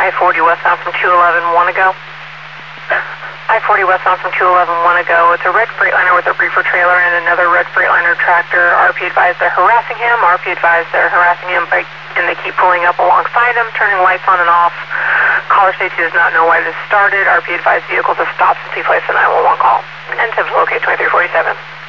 I-40 westbound from 211, want to go? I-40 westbound from 211, want to go. It's a red Freightliner with a reefer trailer and another red Freightliner tractor. RP advised they're harassing him. RP advised they're harassing him, and they keep pulling up alongside him, turning lights on and off. Caller states he does not know why this started. RP advised vehicles have stopped since he placed a 911 call. And tips locate 2347.